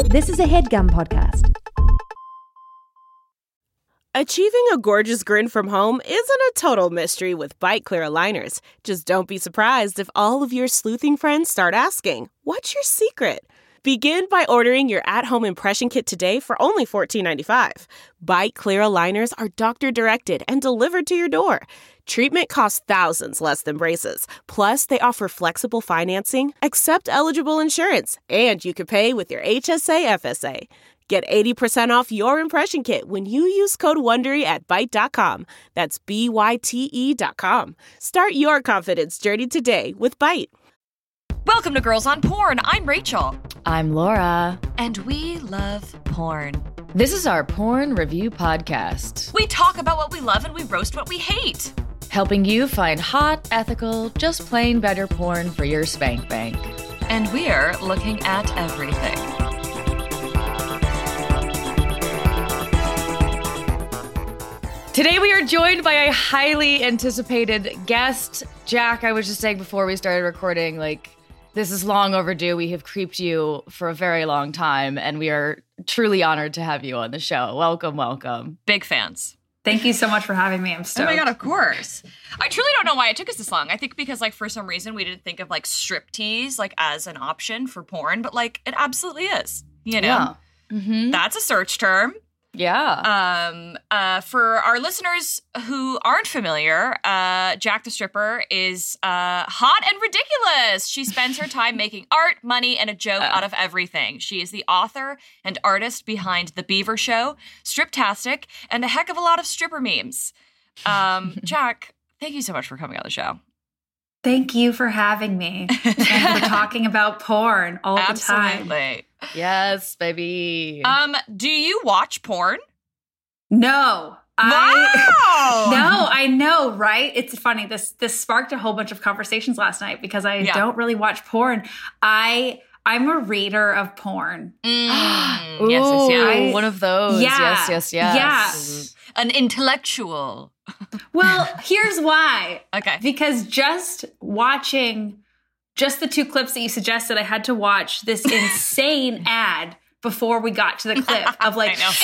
This is a HeadGum podcast. Achieving a gorgeous grin from home isn't a total mystery with Byte Clear aligners. Just don't be surprised if all of your sleuthing friends start asking, "What's your secret?" Begin by ordering your at-home impression kit today for only $14.95. Byte Clear aligners are doctor-directed and delivered to your door. Treatment costs thousands less than braces. Plus, they offer flexible financing, accept eligible insurance, and you can pay with your HSA FSA. Get 80% off your impression kit when you use code WONDERY at Byte.com. That's BYTE.com. Start your confidence journey today with Byte. Welcome to Girls on Porn. I'm Rachel. I'm Laura. And we love porn. This is our porn review podcast. We talk about what we love and we roast what we hate. Helping you find hot, ethical, just plain better porn for your spank bank. And we're looking at everything. Today we are joined by a highly anticipated guest. Jack, I was just saying before we started recording, this is long overdue. We have creeped you for a very long time, and we are truly honored to have you on the show. Welcome, welcome. Big fans. Thank you so much for having me. I'm stoked. Oh my God, of course. I truly don't know why it took us this long. I think because, for some reason, we didn't think of, striptease, as an option for porn, but, it absolutely is, you know? Yeah. Mm-hmm. That's a search term. Yeah. For our listeners who aren't familiar, Jack the Stripper is hot and ridiculous. She spends her time making art, money, and a joke out of everything. She is the author and artist behind The Beaver Show, Striptastic, and a heck of a lot of stripper memes. Jack, thank you so much for coming on the show. Thank you for having me and for talking about porn all the time. Absolutely. Yes, baby. Do you watch porn? No. Wow! No, I know, right? It's funny. This sparked a whole bunch of conversations last night because I don't really watch porn. I'm a reader of porn. Ooh, Yes. one of those. Yeah. Yes. Yeah. An intellectual. Well, here's why. Okay. Because just watching the two clips that you suggested, I had to watch this insane ad before we got to the clip of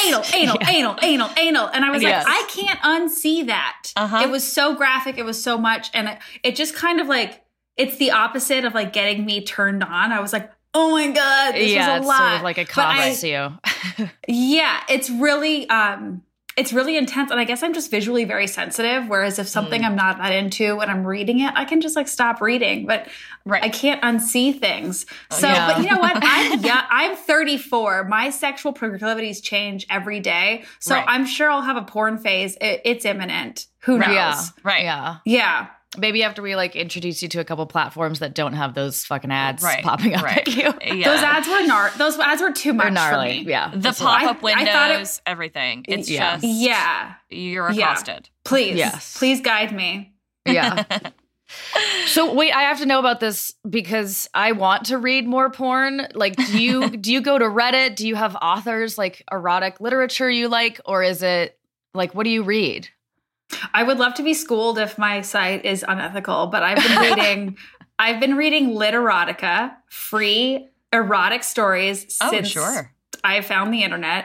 anal. And I was Yes. like, I can't unsee that. Uh-huh. It was so graphic. It was so much. And it just kind of it's the opposite of getting me turned on. I was like, oh my God, this was a it's lot. sort of like a comment to you. Yeah, it's really intense. And I guess I'm just visually very sensitive. Whereas if something I'm not that into when I'm reading it, I can just stop reading. But I can't unsee things. So, Yeah. but you know what? I'm 34. My sexual proclivities change every day. So I'm sure I'll have a porn phase. It's imminent. Who knows? Yeah. Right. Yeah. Yeah. Maybe after we introduce you to a couple platforms that don't have those fucking ads Right. popping up at you. Yeah. Those ads were too much They're gnarly. for me. Yeah. The pop-up I thought windows, everything. It's just, Yeah. you're accosted. Please. Yes. Please guide me. Yeah. So wait, I have to know about this because I want to read more porn. Do you go to Reddit? Do you have authors erotic literature you like, or is it what do you read? I would love to be schooled if my site is unethical, but I've been reading Literotica, free erotic stories since I found the internet.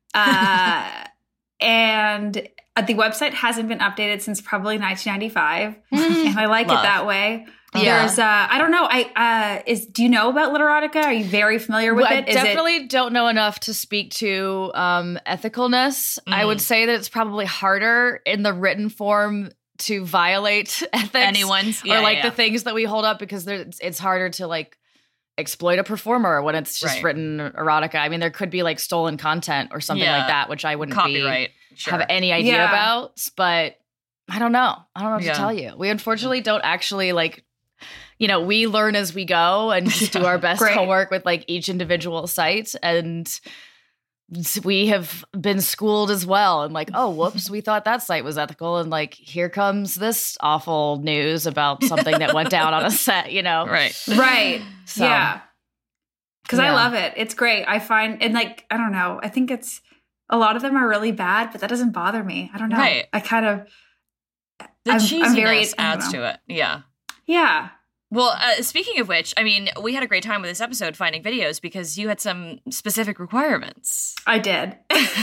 And the website hasn't been updated since probably 1995. And I like it that way. Yeah. There's I don't know. Do you know about Literotica? Are you very familiar with it? I definitely don't know enough to speak to ethicalness. I would say that it's probably harder in the written form to violate ethics. Anyone's the things that we hold up because it's harder to exploit a performer when it's just written erotica. I mean, there could be stolen content or something like that, which I wouldn't have any idea about, but I don't know. I don't know what to tell you. We unfortunately don't actually we learn as we go and just do our best homework with each individual site. And we have been schooled as well. And oh, whoops, we thought that site was ethical. And here comes this awful news about something that went down on a set, Right. So, yeah. Because I love it. It's great. I find, and I don't know, I think it's, a lot of them are really bad, but that doesn't bother me. I don't know. Right. I kind of, The cheesiness adds to it. Yeah. Yeah. Well, speaking of which, I mean, we had a great time with this episode finding videos because you had some specific requirements. I did.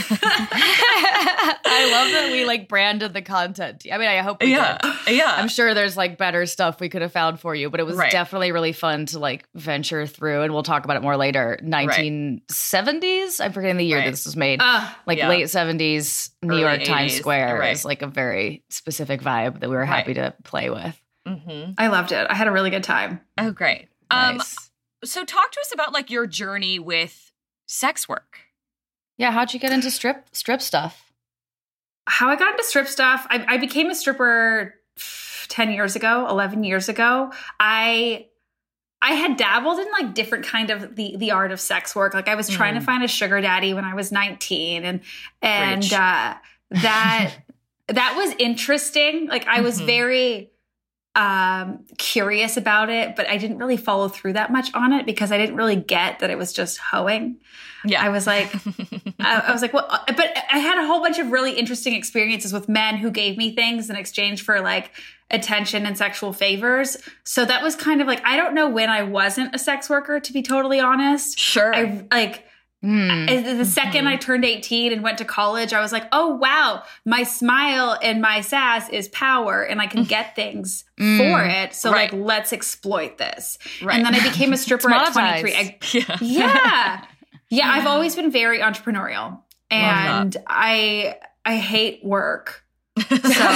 I love that we like branded the content. I mean, I hope we did. Yeah. I'm sure there's like better stuff we could have found for you, but it was definitely really fun to like venture through, and we'll talk about it more later. 1970s? I'm forgetting the year this was made. Late 70s, New York 80s. Times Square is like a very specific vibe that we were happy to play with. Mm-hmm. I loved it. I had a really good time. Oh, great. Nice. So talk to us about like your journey with sex work. Yeah, how'd you get into strip stuff? How I got into strip stuff, I became a stripper 11 years ago. I had dabbled in like different kind of the art of sex work. Like I was trying to find a sugar daddy when I was 19 and that was interesting. Like I was very curious about it, but I didn't really follow through that much on it because I didn't really get that it was just hoeing. Yeah. I was like, well, but I had a whole bunch of really interesting experiences with men who gave me things in exchange for like attention and sexual favors. So that was kind of like, I don't know when I wasn't a sex worker, to be totally honest. Sure. The second I turned 18 and went to college, I was like, oh, wow, my smile and my sass is power and I can get things for it. So like, let's exploit this. Right. And then I became a stripper at 23. Yeah, I've always been very entrepreneurial and I hate work. So,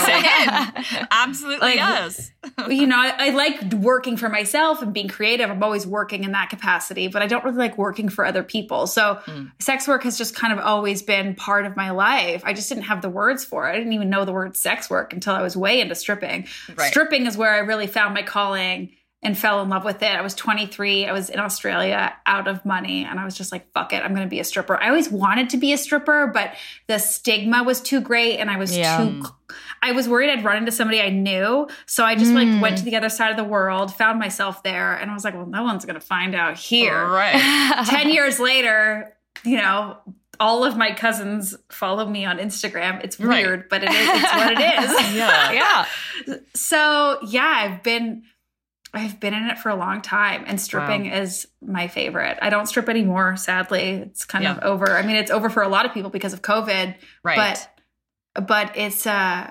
absolutely yes. I like working for myself and being creative. I'm always working in that capacity, but I don't really like working for other people. So sex work has just kind of always been part of my life. I just didn't have the words for it. I didn't even know the word sex work until I was way into stripping. Right. Stripping is where I really found my calling and fell in love with it. I was 23. I was in Australia out of money. And I was just like, fuck it. I'm going to be a stripper. I always wanted to be a stripper, but the stigma was too great. And I was I was worried I'd run into somebody I knew. So I just went to the other side of the world, found myself there. And I was like, well, no one's going to find out here. Right. 10 years later, all of my cousins follow me on Instagram. It's weird, but it's what it is. Yeah. So I've been in it for a long time, and stripping is my favorite. I don't strip anymore, sadly. It's kind of over. I mean, it's over for a lot of people because of COVID. Right. But it's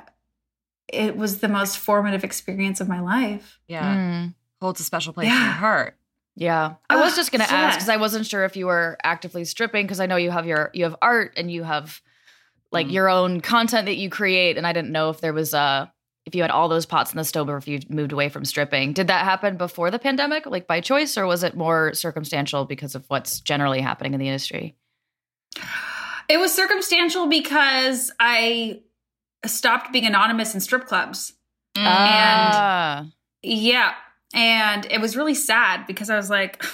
it was the most formative experience of my life. Yeah. Holds a special place in your heart. Yeah. I was just going to ask because I wasn't sure if you were actively stripping, because I know you have art and you have like your own content that you create, and I didn't know if there was if you had all those pots in the stove or if you moved away from stripping. Did that happen before the pandemic, like by choice, or was it more circumstantial because of what's generally happening in the industry? It was circumstantial because I stopped being anonymous in strip clubs. And it was really sad because I was like,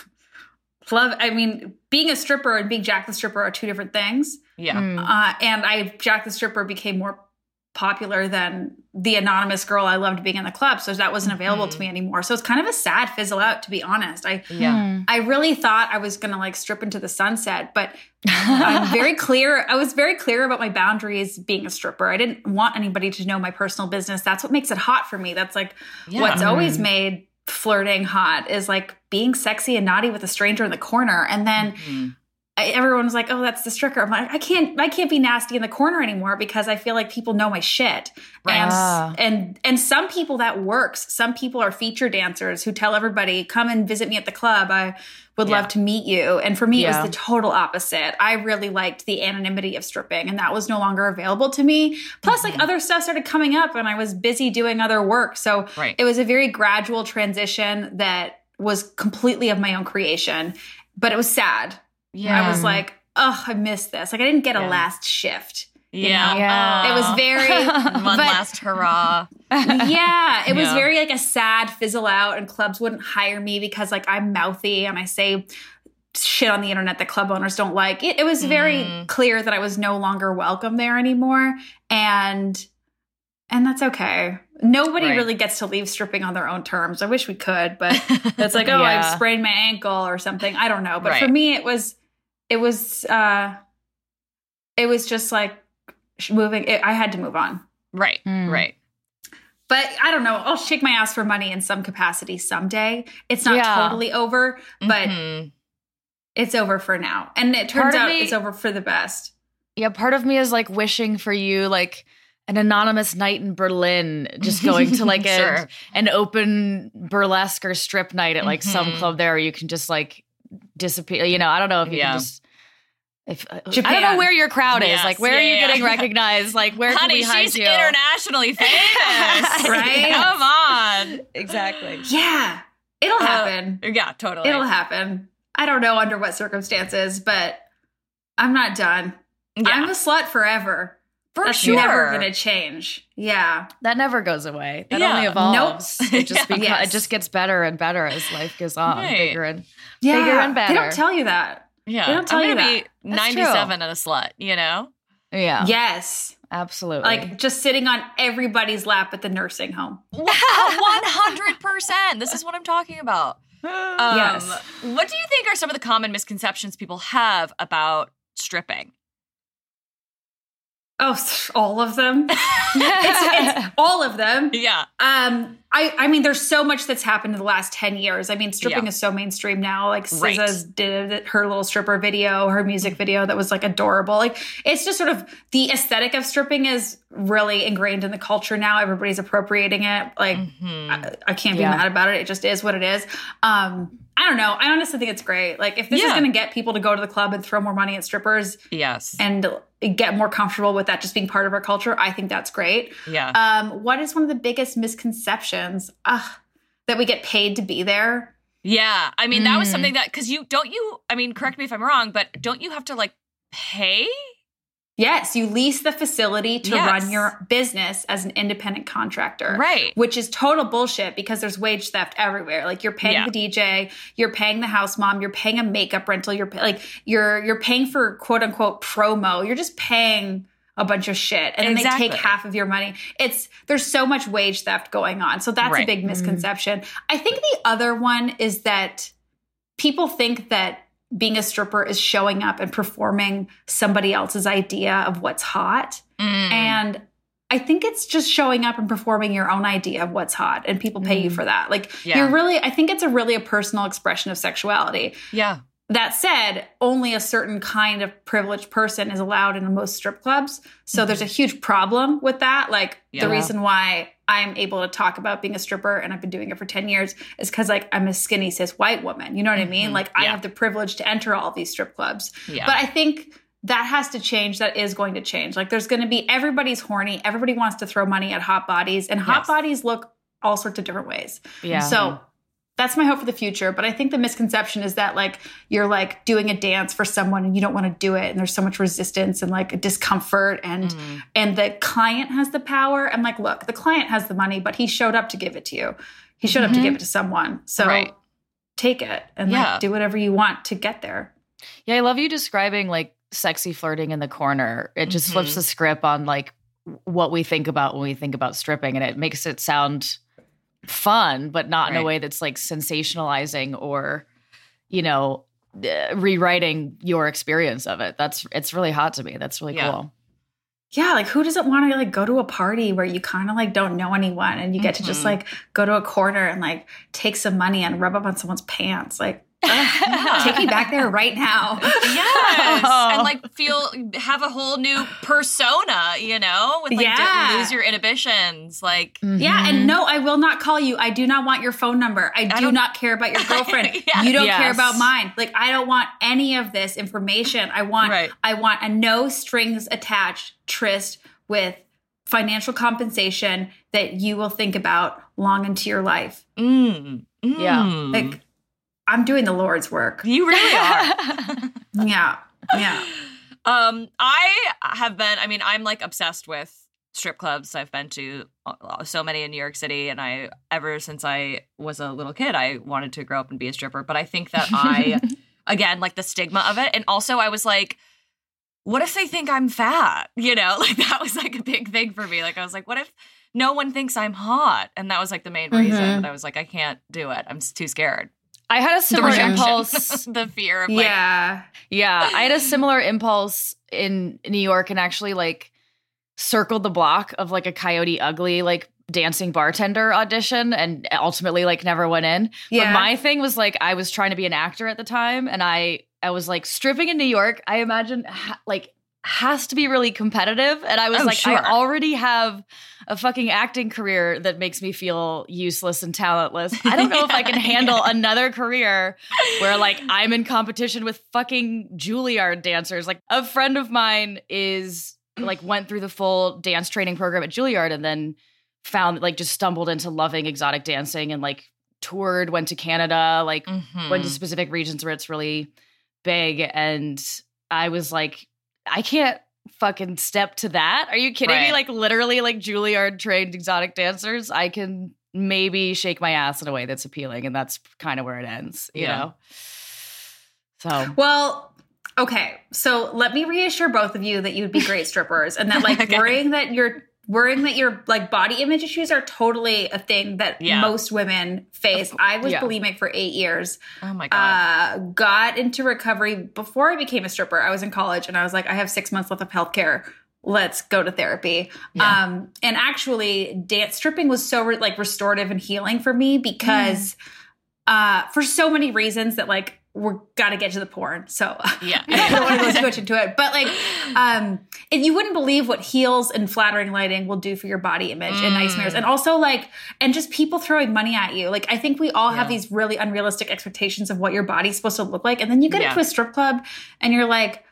being a stripper and being Jack the Stripper are two different things. Yeah. And Jack the Stripper became more popular than the anonymous girl I loved being in the club. So that wasn't available to me anymore. So it's kind of a sad fizzle out, to be honest. I really thought I was going to like strip into the sunset, but I was very clear about my boundaries being a stripper. I didn't want anybody to know my personal business. That's what makes it hot for me. That's like what's always made flirting hot, is like being sexy and naughty with a stranger in the corner. And then everyone was like, oh, that's the stripper. I'm like, I can't be nasty in the corner anymore because I feel like people know my shit. Right. And some people that works. Some people are feature dancers who tell everybody, come and visit me at the club. I would love to meet you. And for me, it was the total opposite. I really liked the anonymity of stripping, and that was no longer available to me. Plus, like other stuff started coming up and I was busy doing other work. So it was a very gradual transition that was completely of my own creation, but it was sad. Yeah. I was like, oh, I missed this. Like I didn't get a last shift. You know? It was very one last hurrah. It was very like a sad fizzle out, and clubs wouldn't hire me because like I'm mouthy and I say shit on the internet that club owners don't like. It was very clear that I was no longer welcome there anymore. And that's okay. Nobody really gets to leave stripping on their own terms. I wish we could, but it's like, oh, I've sprained my ankle or something. I don't know. But for me, it was just like moving. I had to move on. Right. But I don't know. I'll shake my ass for money in some capacity someday. It's not totally over, but it's over for now. And it turns out it's over for the best. Yeah, part of me is like wishing for you like an anonymous night in Berlin, just going to like an open burlesque or strip night at like some club there where you can just like disappear. You know, I don't know if you can just... I don't know where your crowd is. Like, where are you getting recognized? Like, where can we hide you? She's internationally famous. Right? Come on. Exactly. Yeah. It'll happen. Yeah, totally. It'll happen. I don't know under what circumstances, but I'm not done. Yeah. I'm a slut forever. That's never going to change. Yeah. That never goes away. That only evolves. Nope. It just it just gets better and better as life goes on. Right. Bigger and better. They don't tell you that. Yeah. They don't tell you that. I'm going to be 97 and a slut, you know? Yeah. Yes. Absolutely. Like just sitting on everybody's lap at the nursing home. 100%. This is what I'm talking about. Yes. What do you think are some of the common misconceptions people have about stripping? Oh, all of them. it's all of them. Yeah. I mean, there's so much that's happened in the last 10 years. I mean, stripping is so mainstream now. Like SZA did her little stripper video, her music video that was like adorable. Like it's just sort of the aesthetic of stripping is really ingrained in the culture now. Everybody's appropriating it. Like I can't be mad about it. It just is what it is. I don't know. I honestly think it's great. Like if this is going to get people to go to the club and throw more money at strippers and get more comfortable with that just being part of our culture, I think that's great. Yeah. What is one of the biggest misconceptions? That we get paid to be there? Yeah. I mean, that was something that, because I mean, correct me if I'm wrong, but don't you have to like pay? Yes, you lease the facility to run your business as an independent contractor. Right. Which is total bullshit because there's wage theft everywhere. Like you're paying the DJ, you're paying the house mom, you're paying a makeup rental, you're paying for quote unquote promo. You're just paying a bunch of shit. And then they take half of your money. There's so much wage theft going on. So that's a big misconception. I think the other one is that people think that being a stripper is showing up and performing somebody else's idea of what's hot. And I think it's just showing up and performing your own idea of what's hot, and people pay you for that. Like I think it's really a personal expression of sexuality. Yeah. That said, only a certain kind of privileged person is allowed in most strip clubs. So there's a huge problem with that. Like the reason why I'm able to talk about being a stripper, and I've been doing it for 10 years, is because like I'm a skinny cis white woman. You know what I mean? Like I have the privilege to enter all of these strip clubs. Yeah. But I think that has to change. That is going to change. Like there's going to be, everybody's horny. Everybody wants to throw money at hot bodies, and hot bodies look all sorts of different ways. Yeah. So that's my hope for the future. But I think the misconception is that like you're like doing a dance for someone and you don't want to do it, and there's so much resistance and like a discomfort, and the client has the power. I'm like, look, the client has the money, but he showed up to give it to you. He showed up to give it to someone. So take it and like do whatever you want to get there. Yeah, I love you describing like sexy flirting in the corner. It just flips the script on like what we think about when we think about stripping, and it makes it sound fun, but not in a way that's like sensationalizing or, you know, rewriting your experience of it. It's really hot to me. That's really cool. Yeah, like who doesn't want to like go to a party where you kind of like don't know anyone and you get to just like go to a corner and like take some money and rub up on someone's pants? Like take me back there right now. Yes. And like have a whole new persona, you know, with like lose your inhibitions. Like yeah, and no, I will not call you. I do not want your phone number. I do not care about your girlfriend. You don't care about mine. Like I don't want any of this information. I want a no strings attached tryst with financial compensation that you will think about long into your life. Yeah. Like I'm doing the Lord's work. You really are. Yeah. I'm like obsessed with strip clubs. I've been to so many in New York City, and ever since I was a little kid, I wanted to grow up and be a stripper. But I think that again, like the stigma of it. And also I was like, what if they think I'm fat? You know, like that was like a big thing for me. Like I was like, what if no one thinks I'm hot? And that was like the main reason that I was like, I can't do it. I'm too scared. I had a similar impulse. The fear of like... Yeah. I had a similar impulse in New York, and actually like circled the block of like a Coyote Ugly like dancing bartender audition and ultimately like never went in. Yeah. But my thing was like, I was trying to be an actor at the time, and I was like, stripping in New York, I imagine has to be really competitive. And I was I already have a fucking acting career that makes me feel useless and talentless. I don't know if I can handle another career where like I'm in competition with fucking Juilliard dancers. Like a friend of mine went through the full dance training program at Juilliard and then found like just stumbled into loving exotic dancing and like toured, went to Canada, like went to specific regions where it's really big. And I was like, I can't fucking step to that. Are you kidding me? Like literally like Juilliard trained exotic dancers. I can maybe shake my ass in a way that's appealing, and that's kind of where it ends, you know? So. Well, okay. So let me reassure both of you that you would be great strippers, and that like worrying that your like body image issues are totally a thing that most women face. I was bulimic for 8 years. Oh my God. Got into recovery before I became a stripper. I was in college and I was like, I have 6 months left of healthcare. Let's go to therapy. Yeah. And actually stripping was so restorative and healing for me because for so many reasons that like, we're got to get to the porn. So I don't want to go too much into it. But like, and you wouldn't believe what heels and flattering lighting will do for your body image and nice mirrors. And also like, and just people throwing money at you. Like, I think we all have these really unrealistic expectations of what your body's supposed to look like. And then you get into a strip club and you're like,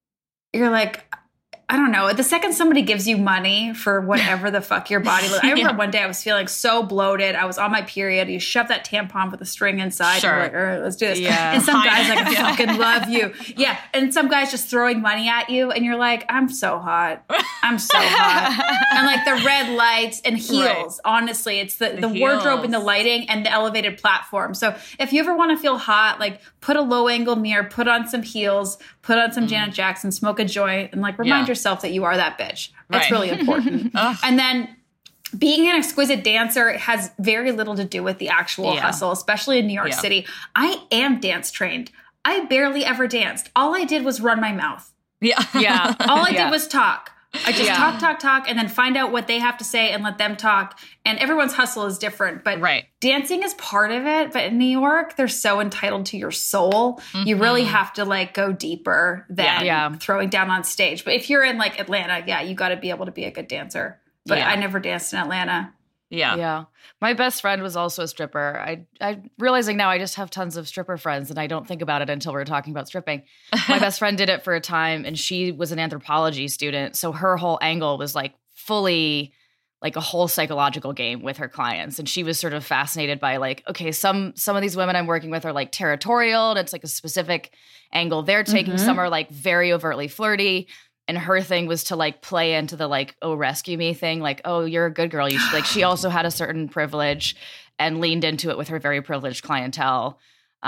I don't know. The second somebody gives you money for whatever the fuck your body looks. I remember one day I was feeling so bloated. I was on my period. You shove that tampon with a string inside. Sure. And you're like, let's do this. Yeah. And some guy's like, I fucking love you. Yeah. And some guy's just throwing money at you. And you're like, I'm so hot. I'm so hot. And like the red lights and heels. Right. Honestly, it's the wardrobe and the lighting and the elevated platform. So if you ever want to feel hot, like put a low angle mirror, put on some heels, put on some Janet Jackson, smoke a joint, and like remind yourself that you are that bitch. That's really important. And then being an exquisite dancer has very little to do with the actual hustle, especially in New York City. I am dance trained. I barely ever danced. All I did was run my mouth. Yeah. All I did was talk. I just talk, and then find out what they have to say and let them talk. And everyone's hustle is different, but dancing is part of it. But in New York, they're so entitled to your soul. Mm-hmm. You really have to like go deeper than throwing down on stage. But if you're in like Atlanta, you got to be able to be a good dancer. But I never danced in Atlanta. Yeah. My best friend was also a stripper. I realizing now I just have tons of stripper friends and I don't think about it until we're talking about stripping. My best friend did it for a time and she was an anthropology student. So her whole angle was like fully like a whole psychological game with her clients. And she was sort of fascinated by like, okay, some of these women I'm working with are like territorial and it's like a specific angle they're taking. Some are like very overtly flirty. And her thing was to like play into the like, oh, rescue me thing. Like, oh, you're a good girl. You should, like, she also had a certain privilege and leaned into it with her very privileged clientele.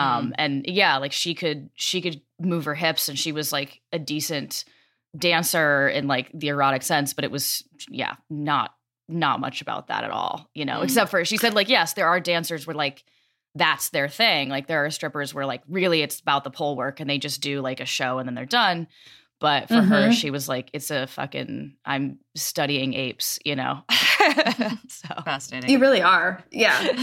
And like she could move her hips and she was like a decent dancer in like the erotic sense, but it was, not much about that at all, you know, except for she said like, yes, there are dancers where like, that's their thing. Like there are strippers where like really it's about the pole work and they just do like a show and then they're done. But for her, she was like, it's a fucking, I'm studying apes, you know? So fascinating. You really are. Yeah.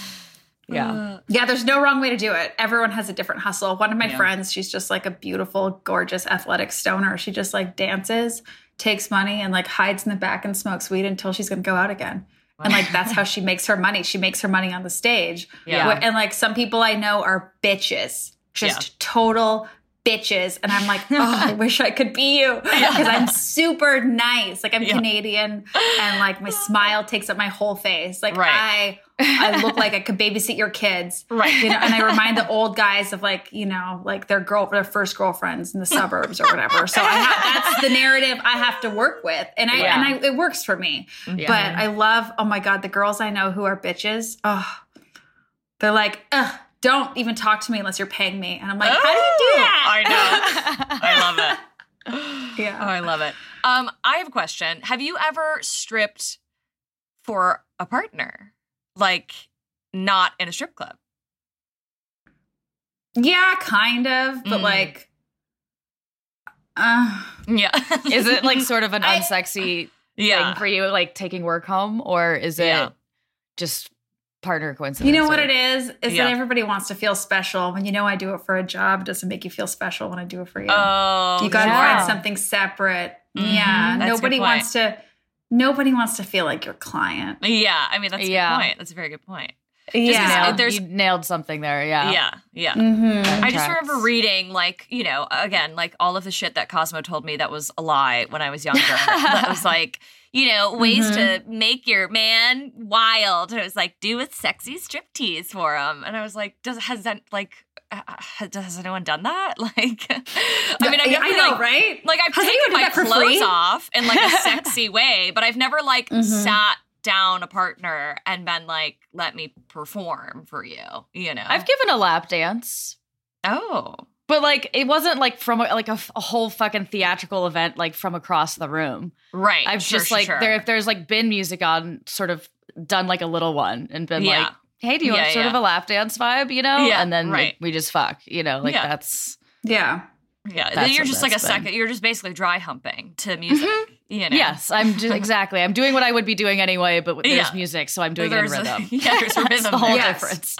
Yeah, there's no wrong way to do it. Everyone has a different hustle. One of my friends, she's just like a beautiful, gorgeous, athletic stoner. She just like dances, takes money, and like hides in the back and smokes weed until she's going to go out again. And like, that's how she makes her money. She makes her money on the stage. Yeah. And like some people I know are bitches, just total bitches. And I'm like, oh, I wish I could be you because I'm super nice. Like I'm Canadian and like my smile takes up my whole face. Like I look like I could babysit your kids. Right. You know, and I remind the old guys of like, you know, like their first girlfriends in the suburbs or whatever. So that's the narrative I have to work with. And it works for me. Yeah. But I love, oh my God, the girls I know who are bitches. Oh, they're like, ugh. Don't even talk to me unless you're paying me. And I'm like, how do you do that? I know. I love it. Yeah. Oh, I love it. I have a question. Have you ever stripped for a partner? Like, not in a strip club? Yeah, kind of. But like, yeah. Is it like sort of an unsexy thing for you, like taking work home, or is it just partner coincidence? You know what it is that everybody wants to feel special. When I do it for a job, it doesn't make you feel special when I do it for you. Oh, you got to find something separate. Mm-hmm. Yeah, nobody wants to feel like your client. Yeah, I mean that's a good point. That's a very good point. You nailed something there. Yeah. Mm-hmm. I just remember reading, like, again, like all of the shit that Cosmo told me that was a lie when I was younger. That was like, ways to make your man wild. And it was like, do a sexy striptease for him. And I was like, has anyone done that? Like, I mean, I know, right? Like, I've taken my clothes off in like a sexy way, but I've never like sat down a partner and been like, let me perform for you, I've given a lap dance. Oh. But like, it wasn't like from a whole fucking theatrical event, like from across the room. Right. I've if there's like been music on, sort of done like a little one and been like, hey, do you want sort of a lap dance vibe, Yeah. And then we just fuck, that's. Yeah. Yeah, then you're just like a second. You're just basically dry humping to music. Yes, I'm just, exactly. I'm doing what I would be doing anyway, but there's music, so I'm doing it in rhythm. There's a rhythm. The whole difference.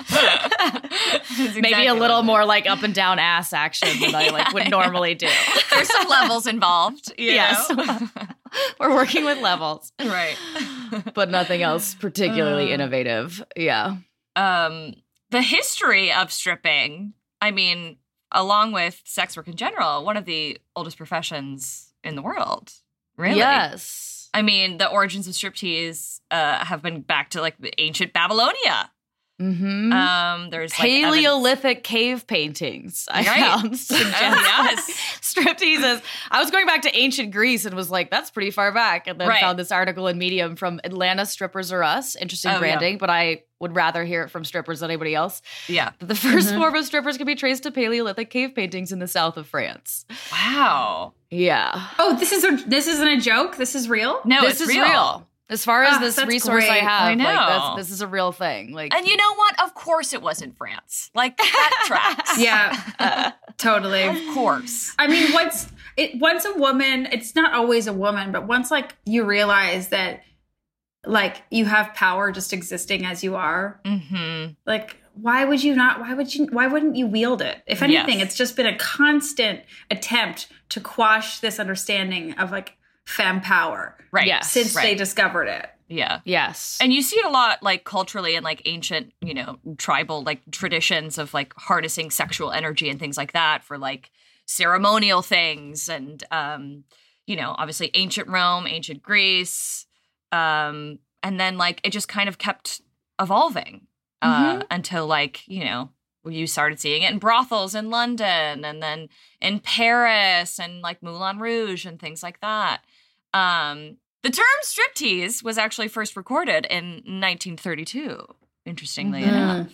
Maybe a little more like up and down ass action than I would normally do. There's some levels involved. Yes, we're working with levels, right? But nothing else particularly innovative. Yeah. The history of stripping. I mean, along with sex work in general, one of the oldest professions in the world. Really? Yes. I mean, the origins of striptease have been back to like ancient Babylonia. Mm-hmm. There's Paleolithic cave paintings I found suggest striptease. I was going back to ancient Greece and was like, that's pretty far back. And then found this article in Medium from Atlanta Strippers Are Us. Interesting branding, but I would rather hear it from strippers than anybody else. Yeah. The first form of strippers can be traced to Paleolithic cave paintings in the south of France. Wow. Yeah. Oh, this isn't a joke? This is real? No, this is real. As far as this resource great. I have, I know. Like, this is a real thing. Like, and you know what? Of course it was in France. Like, that tracks. Yeah, totally. Of course. I mean, once a woman, it's not always a woman, but once like you realize that like you have power just existing as you are, like why wouldn't you wield it? If anything, it's just been a constant attempt to quash this understanding of like femme power, right? Yes, since they discovered it. Yeah. Yes. And you see it a lot like culturally in like ancient, tribal like traditions of like harnessing sexual energy and things like that for like ceremonial things. And, obviously ancient Rome, ancient Greece. And then like it just kind of kept evolving until like, you started seeing it in brothels in London and then in Paris and like Moulin Rouge and things like that. The term striptease was actually first recorded in 1932, interestingly enough.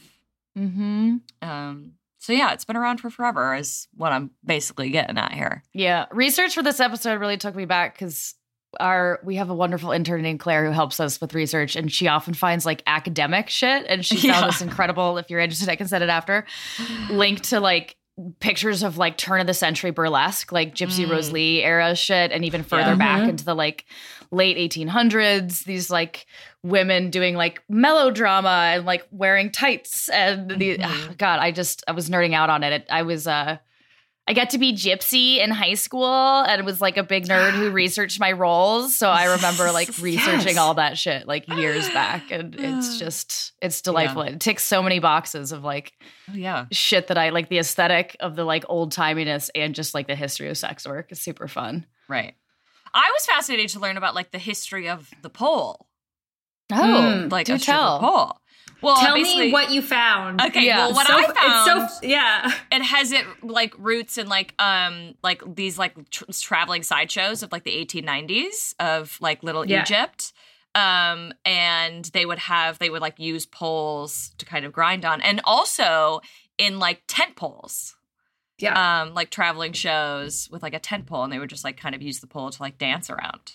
So yeah, it's been around for forever is what I'm basically getting at here. Yeah. Research for this episode really took me back because we have a wonderful intern named Claire who helps us with research, and she often finds like academic shit, and she found this incredible, if you're interested I can send it after, link to like pictures of like turn of the century burlesque, like Gypsy Rose Lee era shit, and even further back into the like late 1800s, these like women doing like melodrama and like wearing tights and God, I was nerding out on it. I got to be Gypsy in high school and was like a big nerd who researched my roles. So I remember like researching all that shit like years back. And it's delightful. Yeah. It ticks so many boxes of like shit that I like, the aesthetic of the like old timiness and just like the history of sex work is super fun. Right. I was fascinated to learn about like the history of the pole. Oh, like do a tell. Pole. Well, tell me what you found. Okay, well, what I found, it has like roots in like these like traveling sideshows of like the 1890s of like Little Egypt, and they would like use poles to kind of grind on, and also in like tent poles, like traveling shows with like a tent pole, and they would just like kind of use the pole to like dance around.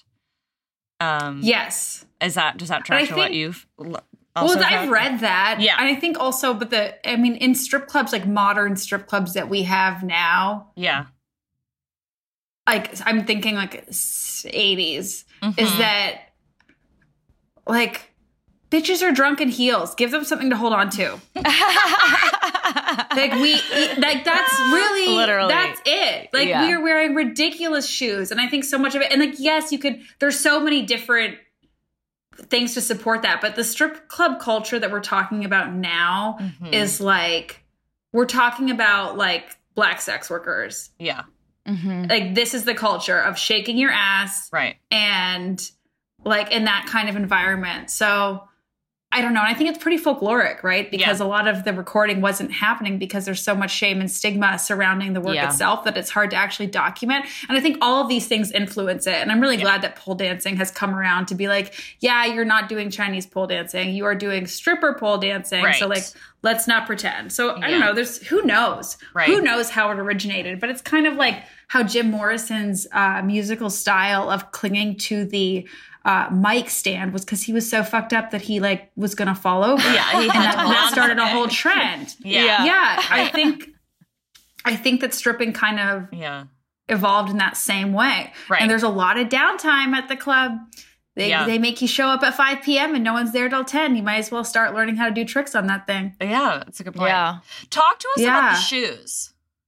Yes, does that track to what you've? I've read that. Yeah. And I think also, in strip clubs, like modern strip clubs that we have now. Yeah. like, I'm thinking like 80s, is that like, bitches are drunk in heels. Give them something to hold on to. Like that's really, literally, that's it. Like we are wearing ridiculous shoes. And I think so much of it, and like, yes, you could, there's so many different things to support that. But the strip club culture that we're talking about now is like, we're talking about like Black sex workers. Yeah. Like this is the culture of shaking your ass. Right. And like in that kind of environment. So I don't know. And I think it's pretty folkloric, right? Because a lot of the recording wasn't happening because there's so much shame and stigma surrounding the work itself that it's hard to actually document. And I think all of these things influence it. And I'm really glad that pole dancing has come around to be like, yeah, you're not doing Chinese pole dancing. You are doing stripper pole dancing. Right. So like, let's not pretend. So I don't know. There's, who knows? Right. Who knows how it originated? But it's kind of like how Jim Morrison's musical style of clinging to the mic stand was because he was so fucked up that he like was gonna fall over. Yeah, and that started a whole trend. Yeah. I think that stripping kind of evolved in that same way. Right. And there's a lot of downtime at the club. They make you show up at 5 p.m. and no one's there till 10. You might as well start learning how to do tricks on that thing. Yeah, that's a good point. Yeah. Talk to us about the shoes.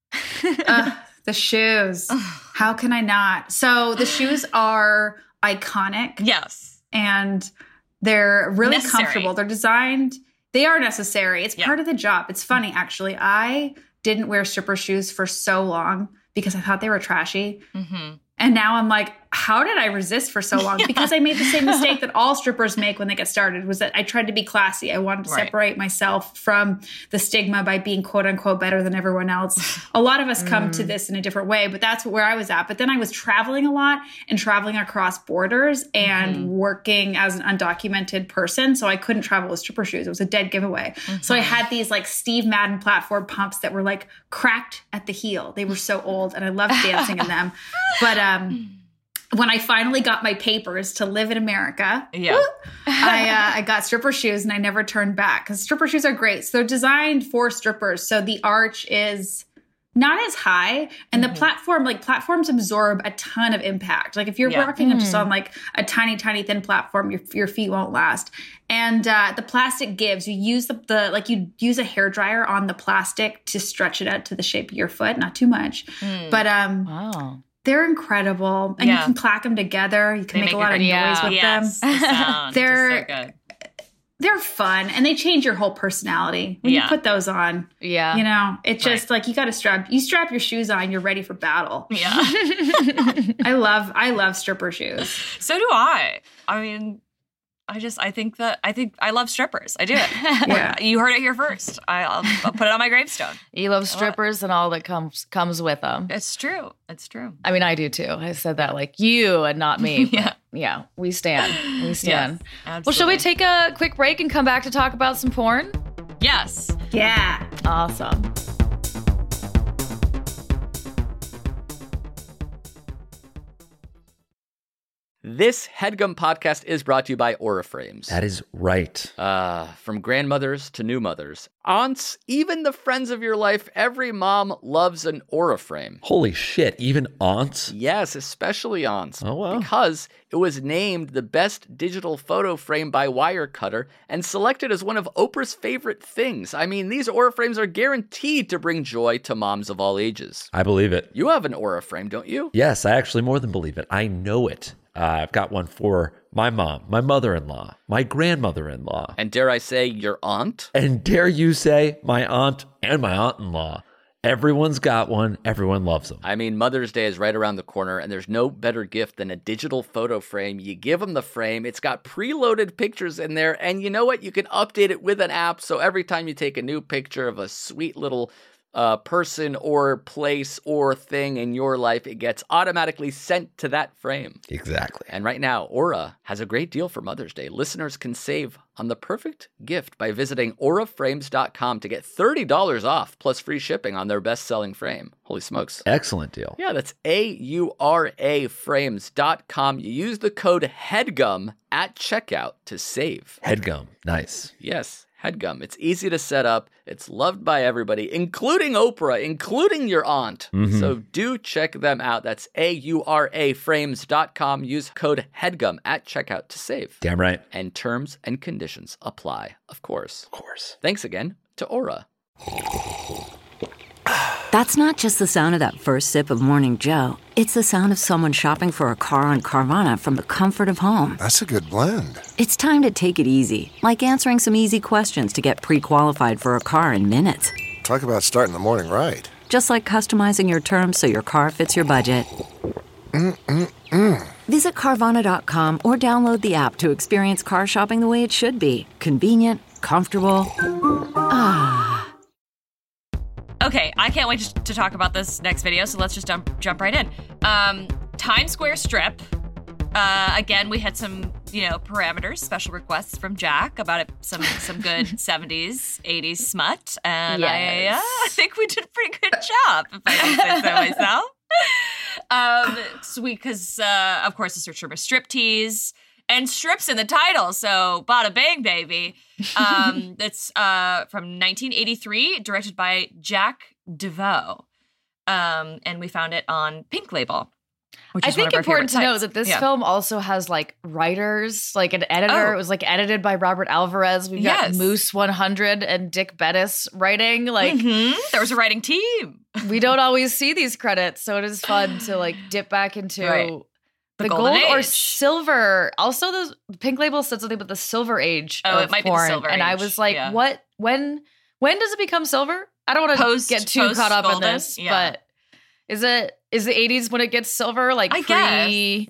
The shoes. How can I not? So the shoes are iconic. Yes. And they're really comfortable. They're designed. They are necessary. It's part of the job. It's funny, actually. I didn't wear stripper shoes for so long because I thought they were trashy. And now I'm like, how did I resist for so long? Because I made the same mistake that all strippers make when they get started, was that I tried to be classy. I wanted to separate myself from the stigma by being quote unquote better than everyone else. A lot of us come to this in a different way, but that's where I was at. But then I was traveling a lot and traveling across borders and working as an undocumented person. So I couldn't travel with stripper shoes. It was a dead giveaway. So I had these like Steve Madden platform pumps that were like cracked at the heel. They were so old and I loved dancing in them. But when I finally got my papers to live in America, I got stripper shoes and I never turned back because stripper shoes are great. So they're designed for strippers. So the arch is not as high and the platforms absorb a ton of impact. Like if you're walking just on like a tiny, tiny thin platform, your feet won't last. And the plastic gives. You use you use a hairdryer on the plastic to stretch it out to the shape of your foot, not too much. But they're incredible. And you can clack them together. You can make a lot of noise with them. They're so good. They're fun. And they change your whole personality when you put those on. Yeah. You know, it's just like you got to strap your shoes on. You're ready for battle. Yeah. I love stripper shoes. So do I. I mean, I think I love strippers. I do it. Yeah. You heard it here first. I'll put it on my gravestone. You love strippers and all that comes with them. It's true. It's true. I mean, I do too. I said that like you and not me. Yeah, we stand. We stand. Yes, well, shall we take a quick break and come back to talk about some porn? Yes. Yeah. Awesome. This HeadGum podcast is brought to you by Aura Frames. That is right. From grandmothers to new mothers, aunts, even the friends of your life, every mom loves an Aura Frame. Holy shit, even aunts? Yes, especially aunts. Oh, wow. Because it was named the best digital photo frame by Wirecutter and selected as one of Oprah's favorite things. I mean, these Aura Frames are guaranteed to bring joy to moms of all ages. I believe it. You have an Aura Frame, don't you? Yes, I actually more than believe it. I know it. I've got one for my mom, my mother-in-law, my grandmother-in-law. And dare I say, your aunt? And dare you say, my aunt and my aunt-in-law. Everyone's got one. Everyone loves them. I mean, Mother's Day is right around the corner, and there's no better gift than a digital photo frame. You give them the frame. It's got preloaded pictures in there, and you know what? You can update it with an app, so every time you take a new picture of a sweet little person or place or thing in your life, it gets automatically sent to that frame. Exactly. And right now, Aura has a great deal for Mother's Day. Listeners can save on the perfect gift by visiting auraframes.com to get $30 off plus free shipping on their best-selling frame. Holy smokes. Excellent deal. Yeah, that's auraframes.com. You use the code HEADGUM at checkout to save. HEADGUM. Nice. Yes. HEADGUM. It's easy to set up. It's loved by everybody, including Oprah, including your aunt. Mm-hmm. So do check them out. That's AURAFrames.com. Use code HEADGUM at checkout to save. Damn right. And terms and conditions apply, of course. Of course. Thanks again to Aura. That's not just the sound of that first sip of Morning Joe. It's the sound of someone shopping for a car on Carvana from the comfort of home. That's a good blend. It's time to take it easy, like answering some easy questions to get pre-qualified for a car in minutes. Talk about starting the morning right. Just like customizing your terms so your car fits your budget. Visit Carvana.com or download the app to experience car shopping the way it should be. Convenient, comfortable. Okay, I can't wait to talk about this next video, so let's just jump right in. Times Square Strip. Again, we had some, parameters, special requests from Jack about some good 70s, 80s smut, and yes. I think we did a pretty good job, if I can say so myself. Because of course, the search term is striptease. And strips in the title, so bada bang, baby. It's from 1983, directed by Jack DeVoe. And we found it on Pink Label. I think important to know that this film also has writers, an editor. It was edited by Robert Alvarez. We've got Moose 100 and Dick Bettis writing. There was a writing team. We don't always see these credits, so it is fun to dip back into... Right. The gold or silver. Also, the Pink Label said something about the silver age of it might porn. Be the silver and age. I was like, what? When does it become silver? I don't want to get too caught up in this, but is the 80s when it gets silver? Pre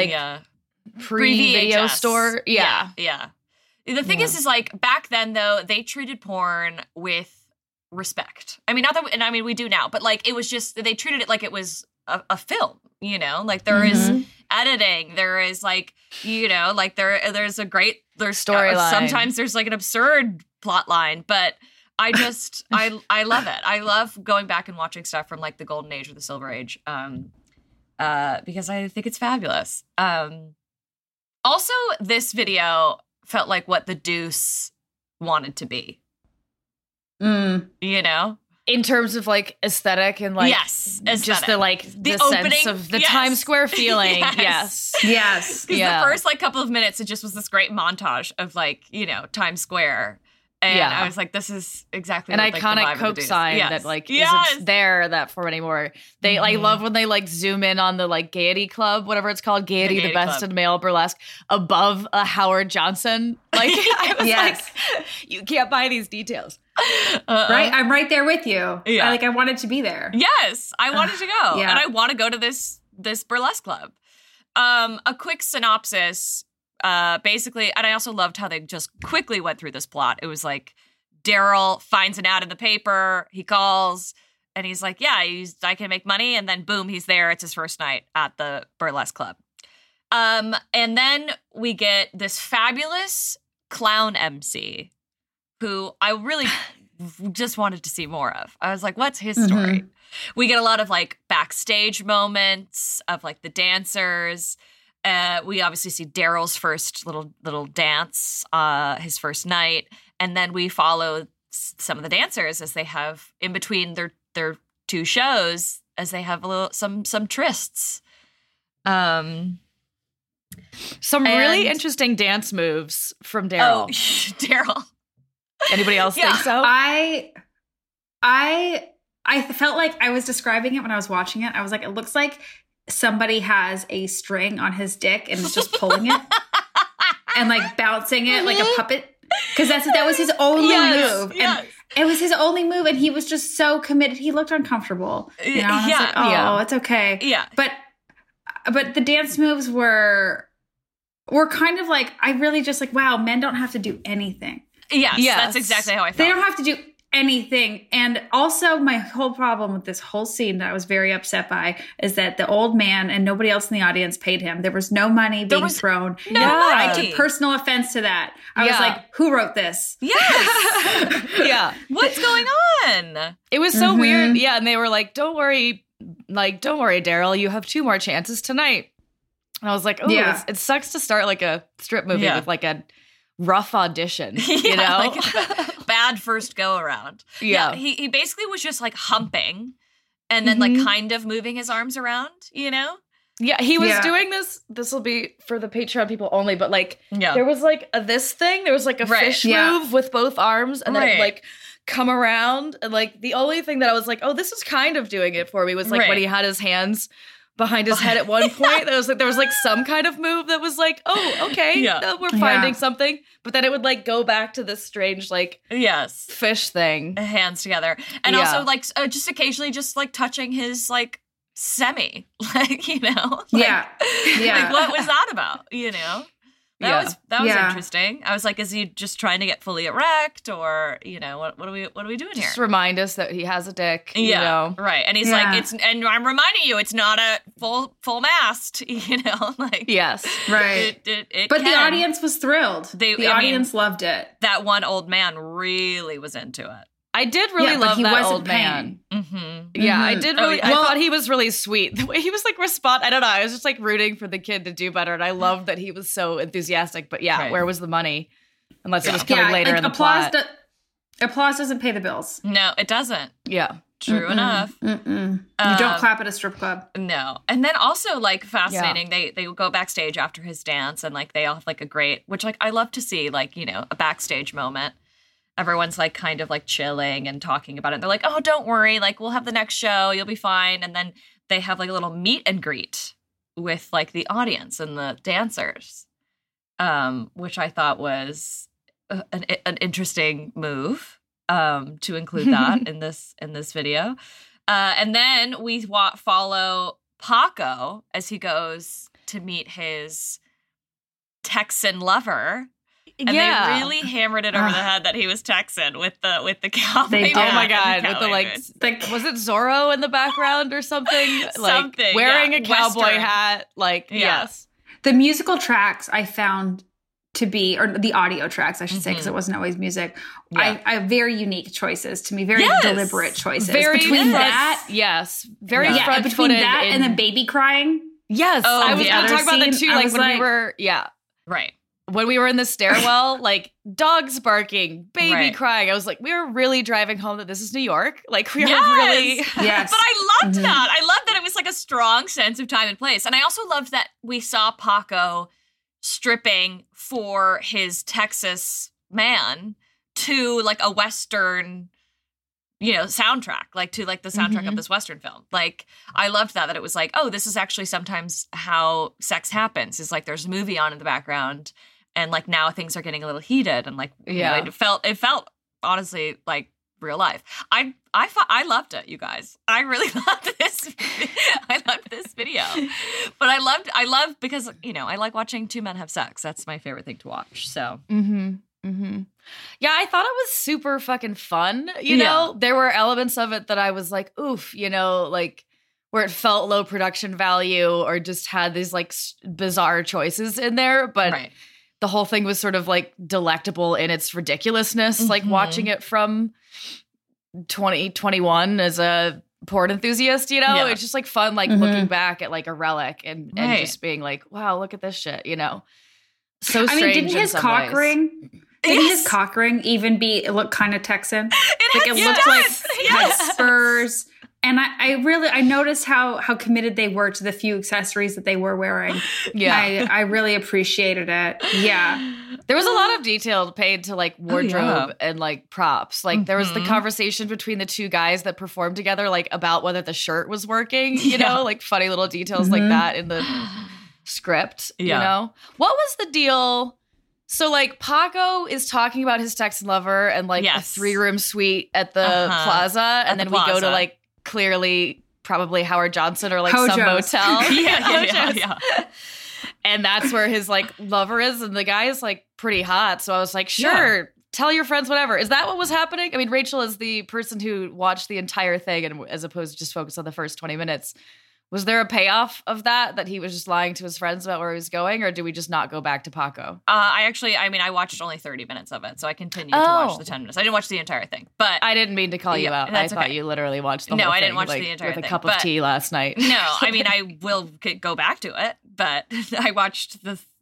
video store? Yeah. The thing is back then, though, they treated porn with respect. I mean, not that, we do now, but it was just, they treated it like it was a film, there is editing, there is there's a great, there's storyline. Sometimes there's an absurd plot line, but I just, I love it. I love going back and watching stuff from the golden age or the silver age, because I think it's fabulous. Also, this video felt like what The Deuce wanted to be. In terms of aesthetic and aesthetic. Just the opening, sense of the Times Square feeling. Yes. Because the first couple of minutes, it just was this great montage of Times Square. And I was like, this is exactly an iconic Coke sign that isn't there that form anymore. They I love when they zoom in on the Gaiety Club, whatever it's called, Gaiety, the best Club. In male burlesque, above a Howard Johnson. I was you can't buy these details. Right, I'm right there with you. Yeah. I wanted to be there. Yes, I wanted to go, and I want to go to this burlesque club. A quick synopsis. Basically, and I also loved how they just quickly went through this plot. It was Daryl finds an ad in the paper, he calls, and he's like, I can make money, and then boom, he's there. It's his first night at the burlesque club. And then we get this fabulous clown MC who I really just wanted to see more of. I was like, what's his story? Mm-hmm. We get a lot of backstage moments of the dancers. We obviously see Daryl's first little dance, his first night, and then we follow some of the dancers as they have in between their two shows, as they have some trysts. Some really interesting dance moves from Daryl. Oh, Daryl. Anybody else think so? I felt like I was describing it when I was watching it. I was like, it looks like somebody has a string on his dick and is just pulling it and bouncing it like a puppet. Because that was his only move. Yes. And it was his only move, and he was just so committed. He looked uncomfortable. And I was like, it's okay. Yeah. But the dance moves were kind of I really just wow, men don't have to do anything. Yes, that's exactly how I felt. They don't have to do anything. And also my whole problem with this whole scene that I was very upset by is that the old man and nobody else in the audience paid him. There was no money being thrown. No money. I took personal offense to that. I was like, who wrote this? Yes. Yeah. What's going on? It was so weird. Yeah. And they were like, don't worry, Daryl, you have 2 more chances tonight. And I was like, it sucks to start a strip movie with a rough audition, you know? Like bad first go around. Yeah. He basically was just like humping and then like kind of moving his arms around, you know? Yeah, he was doing this will be for the Patreon people only, but like there was like this thing, there was like a fish move with both arms, and then it would like come around, and like the only thing that I was like, oh, this is kind of doing it for me was like when he had his hands behind his head at one point. There was like some kind of move that was like, oh, okay, we're finding something. But then it would like go back to this strange like fish thing, hands together, and also like just occasionally just like touching his like semi, like, you know, like, like what was that about, you know? That was interesting. I was like, is he just trying to get fully erect, or, you know, what are we doing here? Just remind us that he has a dick, you know? Right. And he's like, and I'm reminding you, it's not a full mast, you know, like, right. But the audience was thrilled. The audience loved it. That one old man really was into it. I did really love that old man. Yeah, I did really. I thought he was really sweet. The way he was like I don't know. I was just like rooting for the kid to do better, and I loved that he was so enthusiastic. But where was the money? Unless it was coming later in the plot. Applause doesn't pay the bills. No, it doesn't. Yeah, true enough. You don't clap at a strip club. No, and then also like fascinating. They go backstage after his dance, and like they all have like a great, which like I love to see, like, you know, a backstage moment. Everyone's like kind of like chilling and talking about it. They're like, oh, don't worry. Like, we'll have the next show. You'll be fine. And then they have like a little meet and greet with like the audience and the dancers, which I thought was an interesting move to include that in this video. And then we follow Paco as he goes to meet his Texan lover. And they really hammered it over the head that he was Texan with the cowboy. Oh my god, with the like was it Zorro in the background or something? Like wearing a cowboy hat. Like yes. The musical tracks I found to be, or the audio tracks I should say, because it wasn't always music. I very unique choices to me, very deliberate choices. Very between that, very front between that and the baby crying. Yes, I was going to talk about that too. Like when we were right. When we were in the stairwell, like dogs barking, baby crying. I was like, we are really driving home that this is New York. Like we are really. Yes. But I loved that. I loved that it was like a strong sense of time and place. And I also loved that we saw Paco stripping for his Texas man to like a Western, you know, soundtrack, like to like the soundtrack of this Western film. Like I loved that it was like, oh, this is actually sometimes how sex happens, is like there's a movie on in the background. And like now things are getting a little heated, and like you know, it felt honestly like real life. I loved it, you guys. I really loved this. I loved this video, but I loved because, you know, I like watching two men have sex. That's my favorite thing to watch. So. Yeah, I thought it was super fucking fun. You know, there were elements of it that I was like, oof, you know, like where it felt low production value or just had these like bizarre choices in there, but. Right. The whole thing was sort of like delectable in its ridiculousness, like watching it from 2021 as a porn enthusiast, you know? It's just like fun, like looking back at like a relic and just being like, wow, look at this shit, you know? So strange. I mean, didn't his cock ring? Didn't his cock ring even look kind of Texan? It looked like had spurs. And I noticed how committed they were to the few accessories that they were wearing. Yeah. I really appreciated it. Yeah. There was a lot of detail paid to like wardrobe and like props. Like there was the conversation between the two guys that performed together, like about whether the shirt was working, you know, like funny little details like that in the script, you know? What was the deal? So like Paco is talking about his Texan lover and like a 3-room suite at the plaza. And then we go to like, clearly probably Howard Johnson or like Hojo's. Some motel. Yeah. And that's where his like lover is, and the guy is like pretty hot. So I was like, sure, tell your friends whatever. Is that what was happening? I mean, Rachel is the person who watched the entire thing, and as opposed to just focus on the first 20 minutes. Was there a payoff of that he was just lying to his friends about where he was going, or do we just not go back to Paco? I watched only 30 minutes of it, so I continued to watch the 10 minutes. I didn't watch the entire thing, but I didn't mean to call you out. I thought you literally watched the whole thing. No, I didn't watch the entire thing. With a cup of tea last night. No, I mean, I will go back to it, but I watched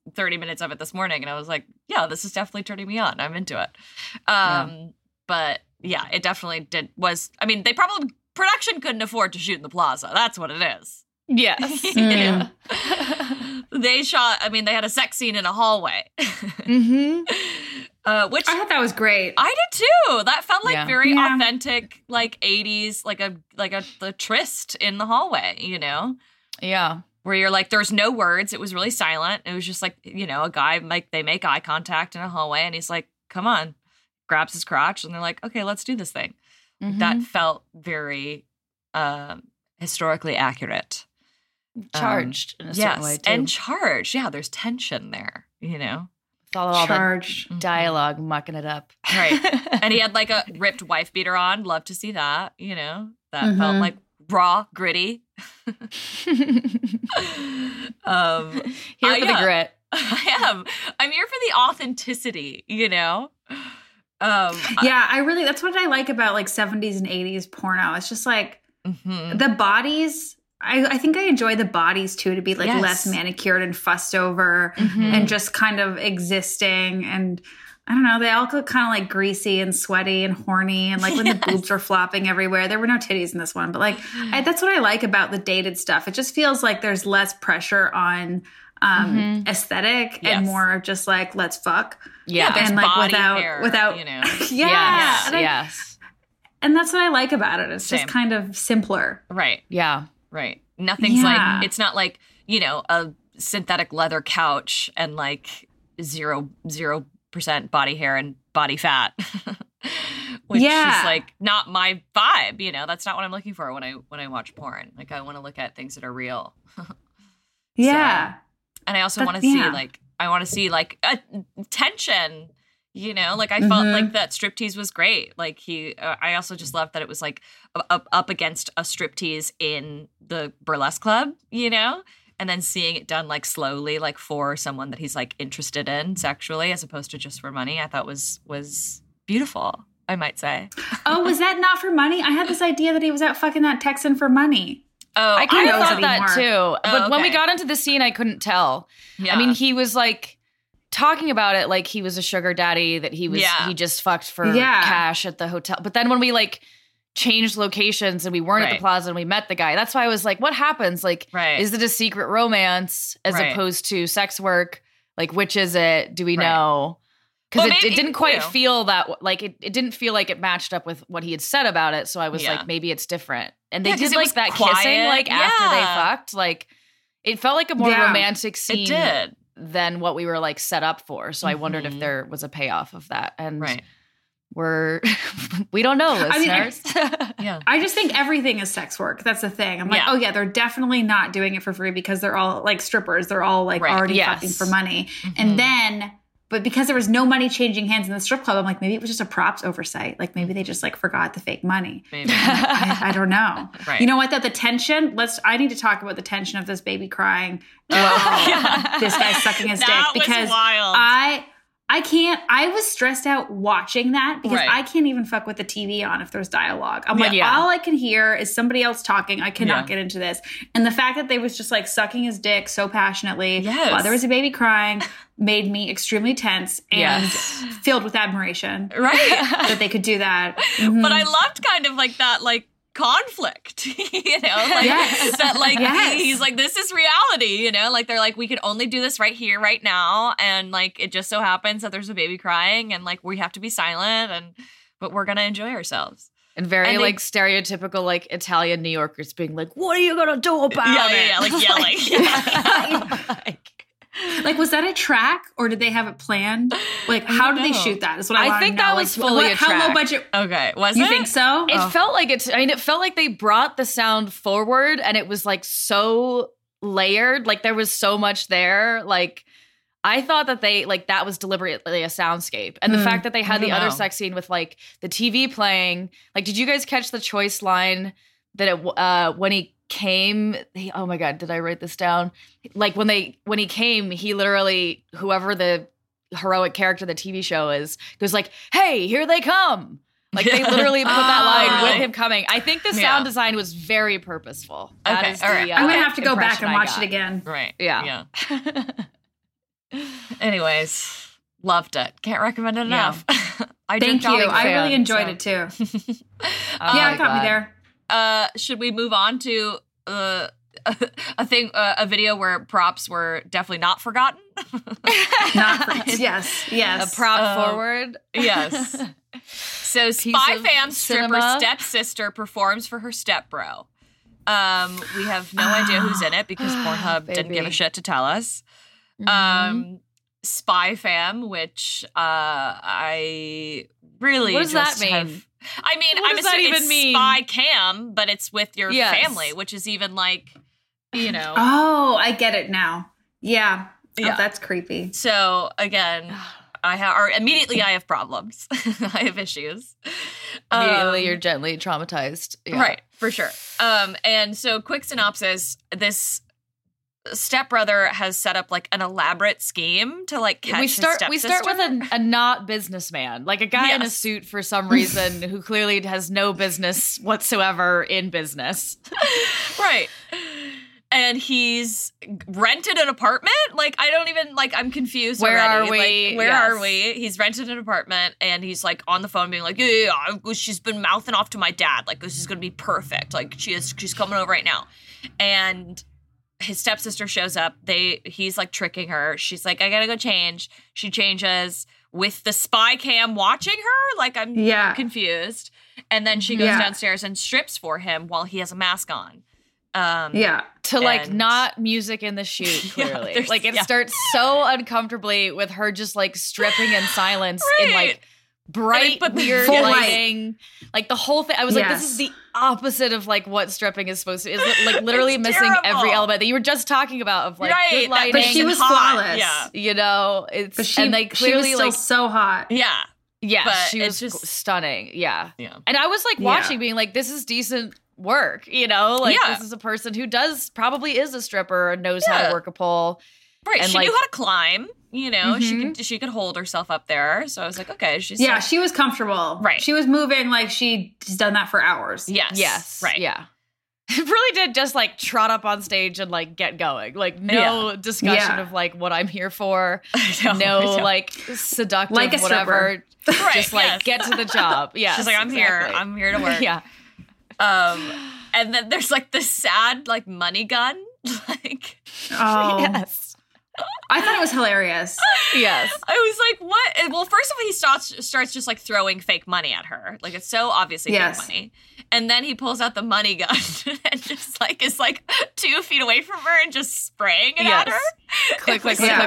30 minutes of it this morning, and I was like, yeah, this is definitely turning me on. I'm into it. But yeah, it definitely production couldn't afford to shoot in the plaza. That's what it is. Yes. Yeah. They had a sex scene in a hallway. Mm-hmm. Which I thought that was great. I did too. That felt like very authentic, like 80s, like the tryst in the hallway, you know? Yeah. Where you're like, there's no words. It was really silent. It was just like, you know, a guy, like they make eye contact in a hallway and he's like, come on, grabs his crotch. And they're like, okay, let's do this thing. Mm-hmm. That felt very historically accurate. Charged in a certain way, too. And charged. Yeah, there's tension there, you know? Follow all the dialogue, mucking it up. Right. And he had like a ripped wife beater on. Love to see that, you know? That felt like raw, gritty. Here for the grit. I am. I'm here for the authenticity, you know? That's what I like about like 70s and 80s porno. It's just like the bodies. I think I enjoy the bodies too, to be like less manicured and fussed over and just kind of existing. And I don't know, they all look kind of like greasy and sweaty and horny. And like when the boobs were flopping everywhere, there were no titties in this one. But like, that's what I like about the dated stuff. It just feels like there's less pressure on aesthetic and more of just like, let's fuck. Yeah. And like without, you know. Yes. And that's what I like about it. It's just kind of simpler. Right. Yeah. Right. Nothing's like, it's not like, you know, a synthetic leather couch and like 0% body hair and body fat, which is like not my vibe. You know, that's not what I'm looking for when I watch porn. Like I want to look at things that are real. Yeah. So, and I also want to see a tension. You know, like I felt like that striptease was great. Like I also just loved that it was like up against a striptease in the burlesque club, you know, and then seeing it done like slowly, like for someone that he's like interested in sexually as opposed to just for money. I thought was beautiful, I might say. Oh, was that not for money? I had this idea that he was out fucking that Texan for money. Oh, I kind of thought that too. But when we got into the scene, I couldn't tell. Yeah. I mean, he was like talking about it like he was a sugar daddy, that he just fucked for cash at the hotel. But then when we like changed locations and we weren't at the plaza and we met the guy, that's why I was like, what happens? Like, is it a secret romance as opposed to sex work? Like, which is it? Do we know? Because it didn't quite feel that, like, it didn't feel like it matched up with what he had said about it. So I was like, maybe it's different. And they did like that quiet kissing, like after they fucked. Like, it felt like a more romantic scene. It did. Than what we were like set up for. So I wondered if there was a payoff of that. And we don't know, listeners. I just think everything is sex work. That's the thing. I'm like, oh yeah, they're definitely not doing it for free because they're all like strippers. They're all like already fucking for money. And then, but because there was no money changing hands in the strip club, I'm like, maybe it was just a props oversight. Like maybe they just like forgot the fake money. Maybe. I don't know. Right. You know what though? The tension, I need to talk about the tension of this baby crying. This guy's sucking his dick because wild. I was stressed out watching that because I can't even fuck with the TV on if there's dialogue. I'm like, all I can hear is somebody else talking. I cannot get into this. And the fact that they was just like sucking his dick so passionately while there was a baby crying made me extremely tense and filled with admiration. Right. That they could do that. But I loved kind of like that, like, conflict, you know, like that, like he's like, this is reality, you know, like they're like, we could only do this right here, right now, and like it just so happens that there's a baby crying, and like we have to be silent, but we're gonna enjoy ourselves. And very like stereotypical like Italian New Yorkers being like, what are you gonna do about it? Yeah, like yelling. Like, was that a track or did they have it planned? Like, how did they shoot that? Is what I think that was fully a track. How low budget? Okay, was you think so? It felt like it. I mean, it felt like they brought the sound forward, and it was like so layered. Like there was so much there. Like I thought that they like that was deliberately a soundscape, and the fact that they had the other sex scene with like the TV playing. Like, did you guys catch the choice line that it when he came, oh my god, did I write this down? Like when he came, he literally, whoever the heroic character the TV show is, goes like, hey, here they come. Like they literally put that line with him coming. I think the sound design was very purposeful. That is all right. I'm gonna have to go back and watch it again. Right. Yeah. Anyways, loved it. Can't recommend it enough. Thank you. I really enjoyed it too. It got me there. Should we move on to a video where props were definitely not forgotten? Yes. A prop forward. Yes. So Spy Fam stripper stepsister performs for her stepbro. We have no idea who's in it because Pornhub didn't give a shit to tell us. Spy Fam, which I really what does that mean? I'm assuming it's mean? Spy Cam, but it's with your family, which is even like, you know. Oh, I get it now. Yeah. Oh, that's creepy. So again, I have problems. I have issues. Immediately, you're gently traumatized. Yeah. Right, for sure. And so quick synopsis, this stepbrother has set up like an elaborate scheme to like catch his stepsister. We start with a not businessman, like a guy in a suit for some reason who clearly has no business whatsoever in business. Right. And he's rented an apartment? Like, I don't even, like, I'm confused Where already. are we? Like, where are we? He's rented an apartment, and he's, like, on the phone being like, yeah, she's been mouthing off to my dad. Like, this is going to be perfect. Like, she's coming over right now. And his stepsister shows up. He's, like, tricking her. She's like, I gotta go change. She changes with the spy cam watching her. Like, I'm confused. And then she goes downstairs and strips for him while he has a mask on. To like not music in the shoot, clearly. Like it starts so uncomfortably with her just like stripping in silence in like bright, weird lighting. Like the whole thing. I was like, this is the opposite of like what stripping is supposed to. Is like literally missing every element that you were just talking about of like good lighting. But she was flawless. Yeah. You know, and they clearly she was still so hot. Yeah. Yeah, but she was just stunning. Yeah. And I was like watching, being like, this is decent work, you know? Like, this is a person who probably is a stripper and knows how to work a pole. Right. And she knew how to climb, you know? She could hold herself up there. So I was like, okay, she's she was comfortable. Right. She was moving like she's done that for hours. Yes. Right. Yeah. It really did just like trot up on stage and like get going. Like no discussion of like what I'm here for. Like seductive like a whatever. Right, just like get to the job. Yeah. She's like, I'm here to work. Yeah. And then there's like this sad like money gun. Like yes. I thought it was hilarious. Yes. I was like, what? Well, first of all, he starts just like throwing fake money at her. Like it's so obviously fake money. And then he pulls out the money gun and just like is like 2 feet away from her and just spraying it at her. Click.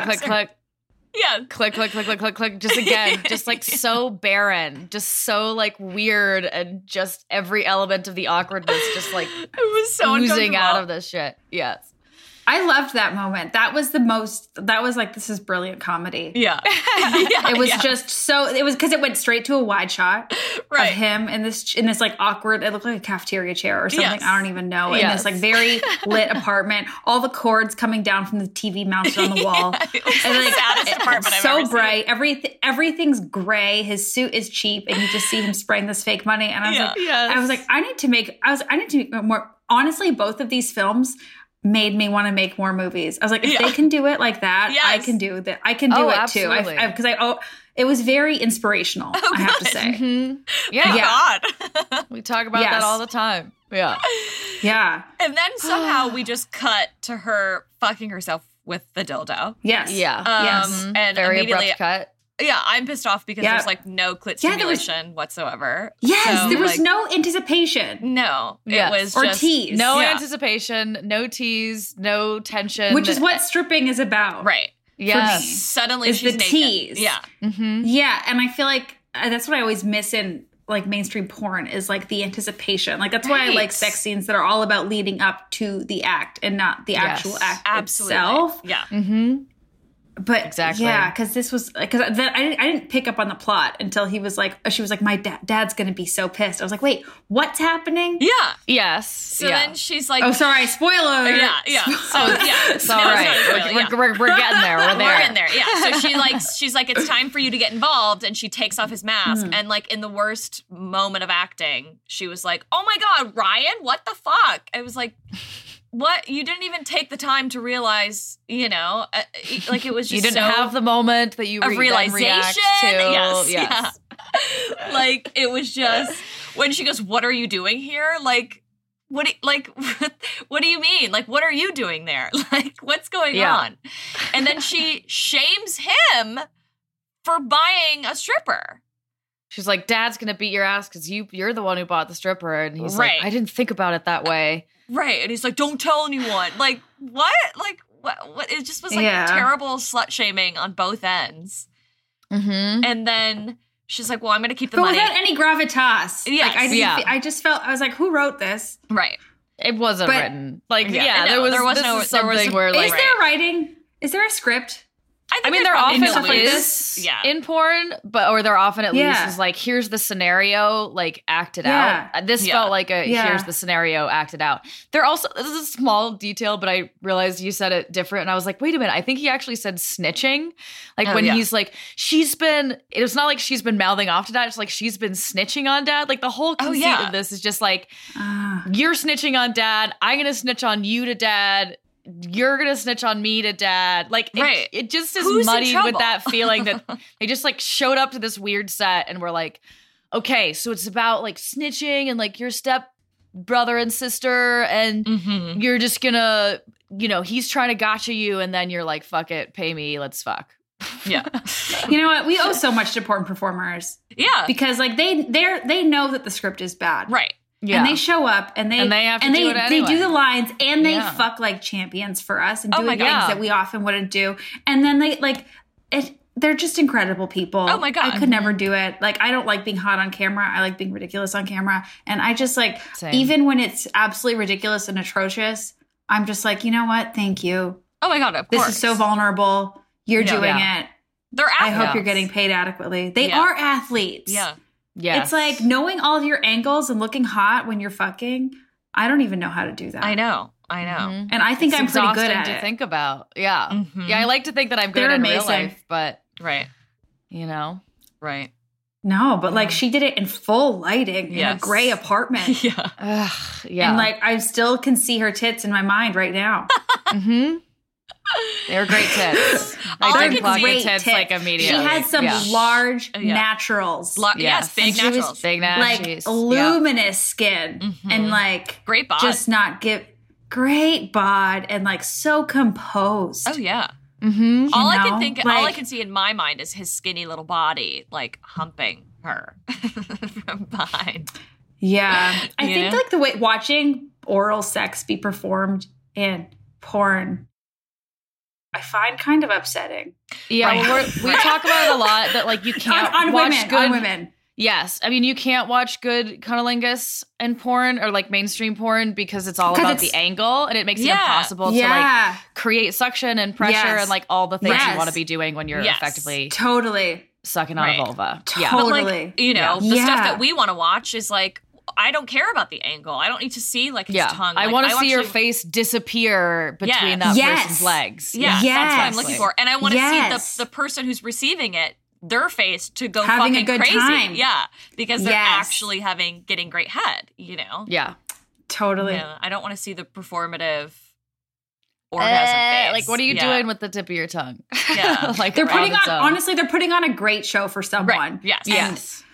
Yeah. Click. Just again, just like so barren, just so like weird, and just every element of the awkwardness just like it was so oozing out of this shit. Yes. I loved that moment. That was like, this is brilliant comedy. Yeah. It was just so, it was because it went straight to a wide shot of him in this like awkward, it looked like a cafeteria chair or something. I don't even know. In this like very lit apartment, all the cords coming down from the TV mounted on the wall. It was and, like, the saddest apartment I've ever bright. Everything's gray. His suit is cheap, and you just see him spraying this fake money. And I was like, I need to make more. Honestly, both of these films made me want to make more movies. I was like, if they can do it like that, I can do that. I can do it absolutely. too. Because it was very inspirational, I have to say. Mm-hmm. Yeah. God. We talk about that all the time. Yeah. Yeah. And then somehow we just cut to her fucking herself with the dildo. Yes. Yeah. And very immediately, abrupt cut. Yeah, I'm pissed off because there's like no clit stimulation whatsoever. Yes, so, there was no anticipation. No, it was or just tease. No anticipation, no tease, no tension. Which is what stripping is about. Right. Yeah. Suddenly is she's the naked. Tease. Yeah. Mm-hmm. Yeah, and I feel like that's what I always miss in like mainstream porn is like the anticipation. Like that's why I like sex scenes that are all about leading up to the act and not the actual act itself. Yeah. Mm-hmm. But exactly, because this was because I didn't pick up on the plot until she was like, my dad's gonna be so pissed. I was like, wait, what's happening? Yeah. Yes. So then she's like, oh, sorry, spoiler. Yeah. So it's all right. We're getting there. We're in there. Yeah. So she's like, it's time for you to get involved, and she takes off his mask, and like in the worst moment of acting, she was like, oh my God, Ryan, what the fuck? I was like, what? You didn't even take the time to realize, like it was just you didn't have the moment that you of realization. Yes. Yeah. Like it was just when she goes, "What are you doing here?" Like, what do you mean? Like, what are you doing there? Like, what's going on? And then she shames him for buying a stripper. She's like, Dad's gonna beat your ass because you're the one who bought the stripper, and he's like, I didn't think about it that way. Right. And he's like, don't tell anyone. Like, what? Like, what? It just was like terrible slut shaming on both ends. Mm-hmm. And then she's like, well, I'm going to keep the money. But without any gravitas. Yes. Like, I just felt, I was like, who wrote this? Right. It wasn't written. Like, there was something where, like. Is there writing? Is there a script? I mean, there often is in porn, or there often at least is like, here's the scenario, like acted out. This felt like here's the scenario acted out. There also, this is a small detail, but I realized you said it different. And I was like, wait a minute. I think he actually said snitching. Like when he's like, it's not like she's been mouthing off to Dad. It's like she's been snitching on Dad. Like the whole conceit of this is just like, you're snitching on Dad. I'm going to snitch on you to Dad. You're gonna snitch on me to Dad. Like it just is muddied with that feeling that they just like showed up to this weird set and were like, okay, so it's about like snitching and like your step brother and sister, and you're just gonna, he's trying to gotcha you, and then you're like, fuck it, pay me, let's fuck. Yeah. You know what? We owe so much to porn performers. Yeah. Because like they know that the script is bad. Right. Yeah. And they show up and they have to do it anyway. They do the lines and they fuck like champions for us and do things that we often wouldn't do. And then they're just incredible people. Oh my God. I could never do it. Like, I don't like being hot on camera. I like being ridiculous on camera. And I just like, even when it's absolutely ridiculous and atrocious, I'm just like, you know what? Thank you. Oh my God, of course. This is so vulnerable. You're doing it. They're athletes. I hope you're getting paid adequately. They are athletes. Yeah. Yeah. It's like knowing all of your angles and looking hot when you're fucking. I don't even know how to do that. I know. Mm-hmm. And I think I'm pretty good at it. To think about. Yeah. Mm-hmm. Yeah, I like to think that I'm good in real life, but right. Right. No, but like she did it in full lighting in a gray apartment. Yeah. And like I still can see her tits in my mind right now. Mm-hmm. They were great tits. I can great tits like immediately. She had some large naturals. Yes, big naturals. Big naturals. Like luminous skin and like great bod. Just not give great bod and like so composed. Oh yeah. Mm-hmm. All I can see in my mind is his skinny little body like humping her from behind. Yeah. I think like the way watching oral sex be performed in porn I find kind of upsetting. Yeah, we talk about it a lot that like you can't watch on women. Yes, I mean you can't watch good cunnilingus in porn or like mainstream porn because it's all about the angle and it makes it impossible to like create suction and pressure and like all the things you want to be doing when you're effectively sucking on a vulva. Totally. But like, the stuff that we want to watch is like I don't care about the angle. I don't need to see like his tongue. I want to see your face disappear between that person's legs. Yeah, that's what I'm looking for. And I want to see the person who's receiving it, their face to go having fucking a good crazy. time. Yeah, because they're actually getting great head, Yeah. Totally. I don't want to see the performative orgasm face. Like, what are you doing with the tip of your tongue? Yeah. Like they're putting on, honestly, they're putting on a great show for someone. Right. Yes. Yes.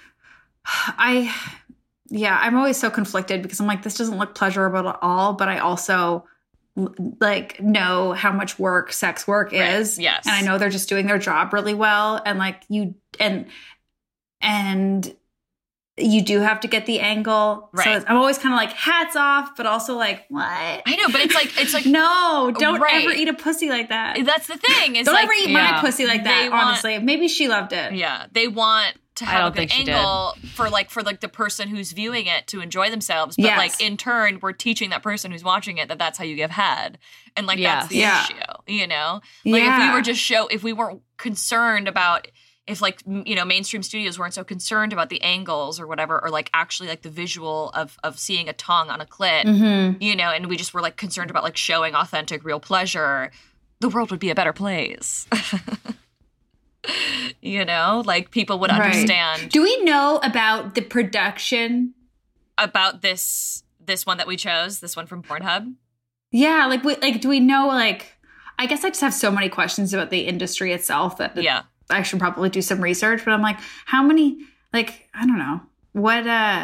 I'm always so conflicted because I'm like, this doesn't look pleasurable at all, but I also like know how much work sex work is. Yes. And I know they're just doing their job really well. And like and you do have to get the angle. Right. So I'm always kind of like hats off, but also like, what? I know, but it's like no, don't ever eat a pussy like that. That's the thing. Is don't like, ever eat my pussy like that, honestly. Maybe she loved it. Yeah. They want to have a good angle for the person who's viewing it to enjoy themselves. But like in turn, we're teaching that person who's watching it that's how you give head. And like that's the issue, Like if we weren't concerned about if like, mainstream studios weren't so concerned about the angles or whatever, or like actually like the visual of seeing a tongue on a clit, and we just were like concerned about like showing authentic real pleasure, the world would be a better place. Like people would understand. Do we know about the production? About this one that we chose, this one from Pornhub? Yeah, like do we know, like, I guess I just have so many questions about the industry itself that I should probably do some research, but I'm like, how many, like, I don't know. What,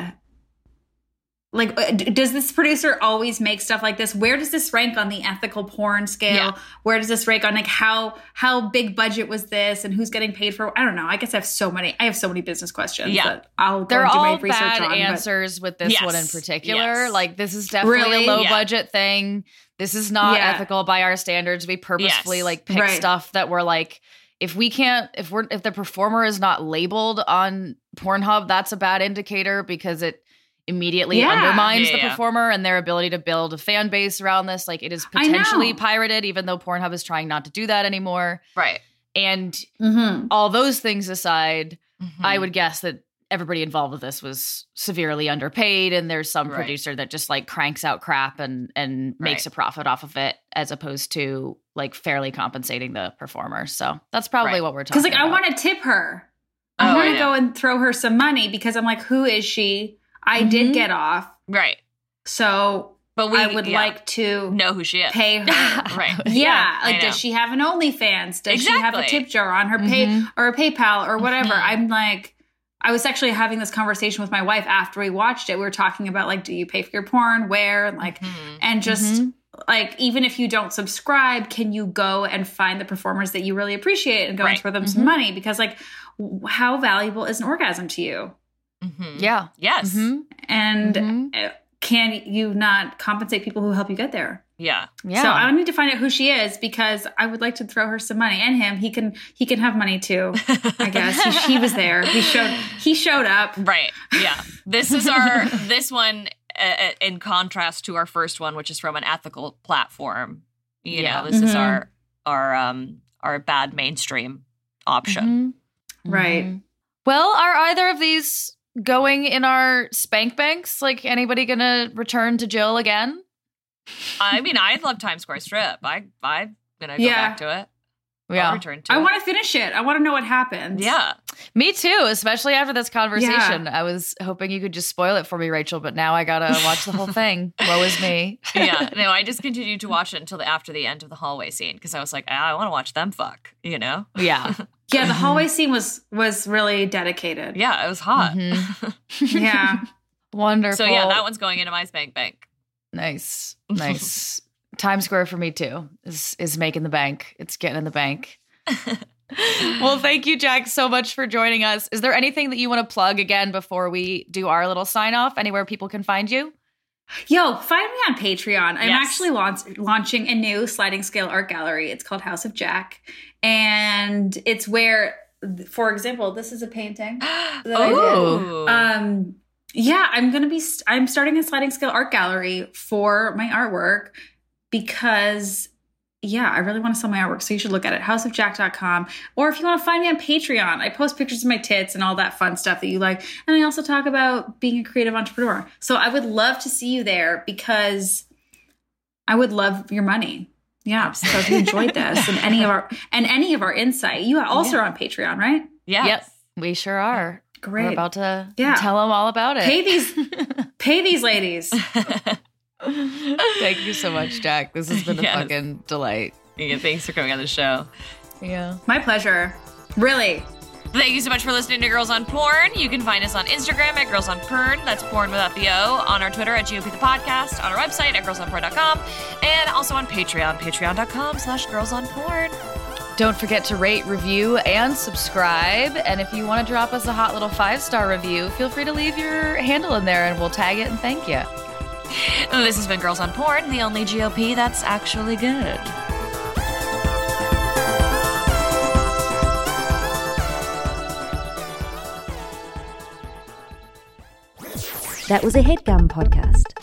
like, does this producer always make stuff like this? Where does this rank on the ethical porn scale? Yeah. Where does this rank on, like, how big budget was this and who's getting paid for? I don't know. I guess I have so many business questions that I'll go and do my research on. They're all bad answers with this one in particular. Like, this is definitely a low budget thing. This is not ethical by our standards. We purposefully like pick stuff that we're like, if the performer is not labeled on Pornhub, that's a bad indicator because it immediately undermines the performer and their ability to build a fan base around this. Like, it is potentially pirated, even though Pornhub is trying not to do that anymore. Right. And all those things aside, I would guess that everybody involved with this was severely underpaid, and there's some producer that just like cranks out crap and makes a profit off of it, as opposed to like fairly compensating the performer. So that's probably what we're talking about. Because, like, I want to tip her. I want to go and throw her some money because I'm like, who is she? I did get off. Right. So I would like to know who she is. Pay her. Right. Yeah. Like, does she have an OnlyFans? Does she have a tip jar on her pay or a PayPal or whatever? I'm like, I was actually having this conversation with my wife after we watched it. We were talking about, like, do you pay for your porn? Where? Like, and just like, even if you don't subscribe, can you go and find the performers that you really appreciate and go and throw them some money? Because, like, how valuable is an orgasm to you? Yeah. Yes. And can you not compensate people who help you get there? Yeah. So I need to find out who she is because I would like to throw her some money, and him. He can have money too. I guess he was there. He showed up. Right. Yeah. This is this one in contrast to our first one, which is from an ethical platform. You know, this is our bad mainstream option. Right. Well, are either of these going in our spank banks? Like, anybody gonna return to Jill again? I mean, I love Times Square Strip. I'm gonna go back to it. Yeah. I'll return to it. I want to finish it. I want to know what happens. Yeah. Me too, especially after this conversation. I was hoping you could just spoil it for me, Rachel, but now I gotta watch the whole thing. Woe is me. Yeah. No, I just continued to watch it until after the end of the hallway scene because I was like, I want to watch them fuck, you know? Yeah. Yeah, the hallway scene was really dedicated. Yeah, it was hot. Yeah. Wonderful. So yeah, that one's going into my spank bank. Nice. Times Square for me too is making the bank. It's getting in the bank. Well, thank you, Jack, so much for joining us. Is there anything that you want to plug again before we do our little sign off? Anywhere people can find you? Yo, find me on Patreon. I'm actually launching a new sliding scale art gallery. It's called House of Jack. And it's where, for example, this is a painting that I did. Yeah, I'm starting a sliding scale art gallery for my artwork because, I really want to sell my artwork. So you should look at it, houseofjack.com. Or if you want to find me on Patreon, I post pictures of my tits and all that fun stuff that you like. And I also talk about being a creative entrepreneur. So I would love to see you there because I would love your money. Yeah. So if you enjoyed this and any of our insight, you also are on Patreon, right? Yes. Yep. We sure are. Great. We're about to tell them all about it. Pay these ladies. Thank you so much, Jack. This has been a fucking delight. Yeah, thanks for coming on the show. Yeah. My pleasure. Really. Thank you so much for listening to Girls on Porn. You can find us on Instagram at Girls on Porn. That's porn without the O. On our Twitter at GOP the Podcast. On our website at girlsonporn.com. And also on Patreon, patreon.com/girlsonporn. Don't forget to rate, review, and subscribe. And if you want to drop us a hot little 5-star review, feel free to leave your handle in there and we'll tag it and thank you. This has been Girls on Porn, the only GOP that's actually good. That was a HeadGum podcast.